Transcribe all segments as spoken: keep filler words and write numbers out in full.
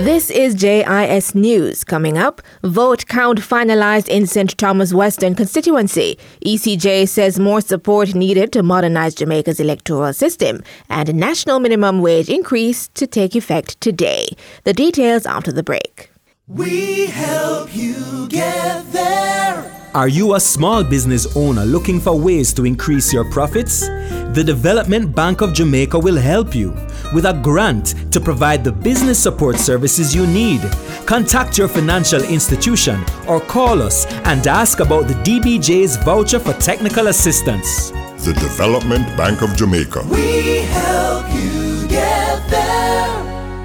This is J I S News. Coming up, vote count finalized in Saint Thomas Western constituency. E C J says more support needed to modernize Jamaica's electoral system, and national minimum wage increase to take effect today. The details after the break. We help you get there. Are you a small business owner looking for ways to increase your profits? The Development Bank of Jamaica will help you with a grant to provide the business support services you need. Contact your financial institution or call us and ask about the D B J's voucher for technical assistance. The Development Bank of Jamaica. We help you get there.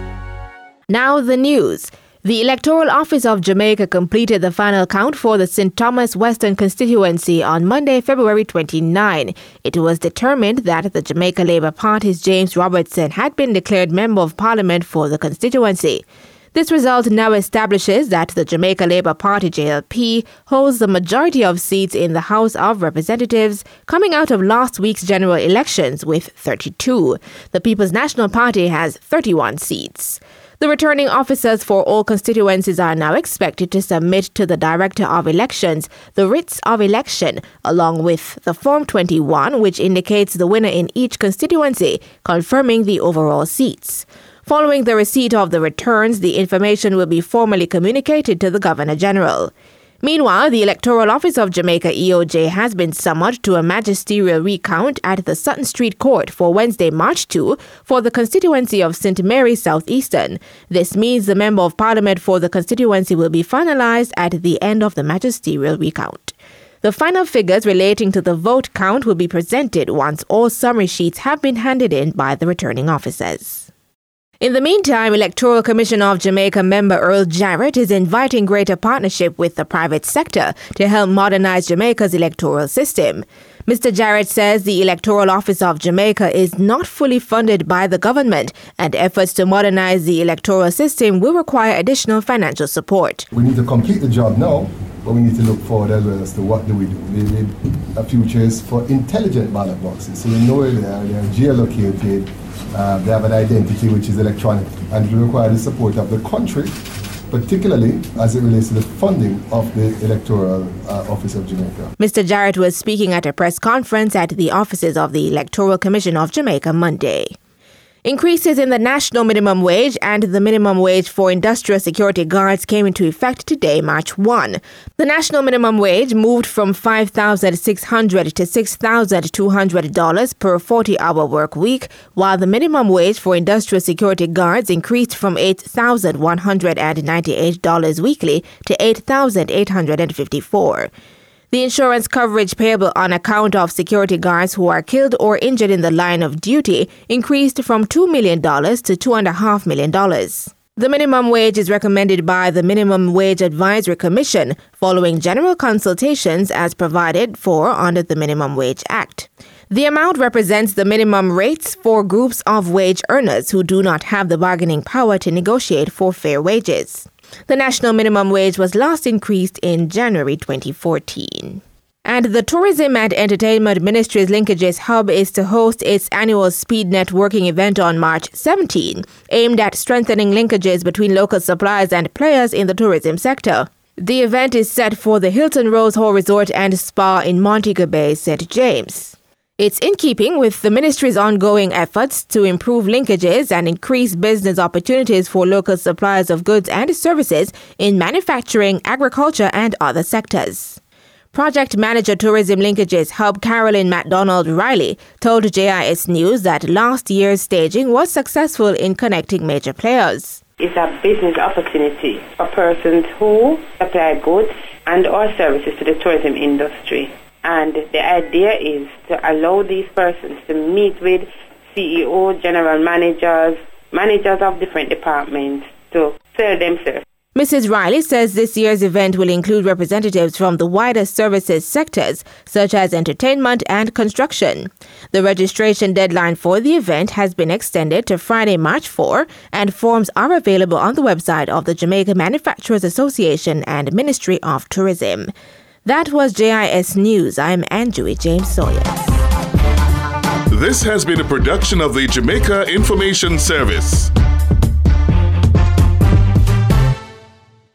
Now the news. The Electoral Office of Jamaica completed the final count for the Saint Thomas Western constituency on Monday, February twenty-ninth. It was determined that the Jamaica Labour Party's James Robertson had been declared Member of Parliament for the constituency. This result now establishes that the Jamaica Labour Party J L P holds the majority of seats in the House of Representatives, coming out of last week's general elections with thirty-two. The People's National Party has thirty-one seats. The returning officers for all constituencies are now expected to submit to the Director of Elections the writs of election, along with the Form twenty-one, which indicates the winner in each constituency, confirming the overall seats. Following the receipt of the returns, the information will be formally communicated to the Governor-General. Meanwhile, the Electoral Office of Jamaica E O J has been summoned to a magisterial recount at the Sutton Street Court for Wednesday, March second, for the constituency of Saint Mary Southeastern. This means the Member of Parliament for the constituency will be finalized at the end of the magisterial recount. The final figures relating to the vote count will be presented once all summary sheets have been handed in by the returning officers. In the meantime, Electoral Commission of Jamaica member Earl Jarrett is inviting greater partnership with the private sector to help modernize Jamaica's electoral system. Mister Jarrett says the Electoral Office of Jamaica is not fully funded by the government, and efforts to modernize the electoral system will require additional financial support. We need to complete the job now, but we need to look forward as well as to what do we do. We need a futures for intelligent ballot boxes, so we know where they are, they are geolocated. Uh, they have an identity which is electronic, and it will require the support of the country, particularly as it relates to the funding of the Electoral uh, Office of Jamaica. Mister Jarrett was speaking at a press conference at the offices of the Electoral Commission of Jamaica Monday. Increases in the national minimum wage and the minimum wage for industrial security guards came into effect today, March first. The national minimum wage moved from five thousand six hundred dollars to six thousand two hundred dollars per forty-hour work week, while the minimum wage for industrial security guards increased from eight thousand one hundred ninety-eight dollars weekly to eight thousand eight hundred fifty-four dollars. The insurance coverage payable on account of security guards who are killed or injured in the line of duty increased from two million dollars to two point five million dollars. The minimum wage is recommended by the Minimum Wage Advisory Commission following general consultations as provided for under the Minimum Wage Act. The amount represents the minimum rates for groups of wage earners who do not have the bargaining power to negotiate for fair wages. The national minimum wage was last increased in January twenty fourteen. And the Tourism and Entertainment Ministry's Linkages Hub is to host its annual speed networking event on March seventeenth, aimed at strengthening linkages between local suppliers and players in the tourism sector. The event is set for the Hilton Rose Hall Resort and Spa in Montego Bay, Saint James. It's in keeping with the ministry's ongoing efforts to improve linkages and increase business opportunities for local suppliers of goods and services in manufacturing, agriculture, and other sectors. Project Manager Tourism Linkages Hub Carolyn MacDonald Riley told J I S News that last year's staging was successful in connecting major players. It's a business opportunity for persons who supply goods and or services to the tourism industry. And the idea is to allow these persons to meet with C E O, general managers, managers of different departments to sell themselves. Missus Riley says this year's event will include representatives from the wider services sectors, such as entertainment and construction. The registration deadline for the event has been extended to Friday, March fourth, and forms are available on the website of the Jamaica Manufacturers Association and Ministry of Tourism. That was J I S News. I'm Anjui James Sawyer. This has been a production of the Jamaica Information Service.